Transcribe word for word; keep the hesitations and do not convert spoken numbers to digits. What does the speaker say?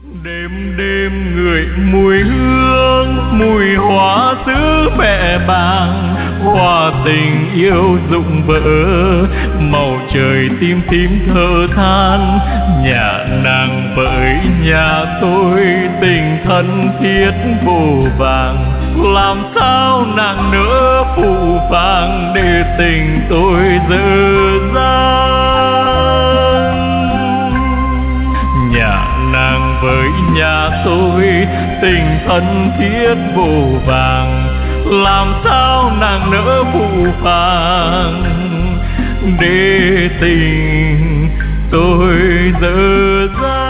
Đêm đêm ngửi mùi hương, mùi hoa xứ mẹ bàng, hoa tình yêu rụng vỡ, màu trời tím tím thở than. Nhà nàng với nhà tôi tình thân thiết vô vàng, làm sao nàng nỡ phụ vàng để tình tôi dở dang. Nhà nàng với nhà tôi tình thân thiết vô vàng, làm sao nàng nỡ phụ vàng để tình tôi dở dang.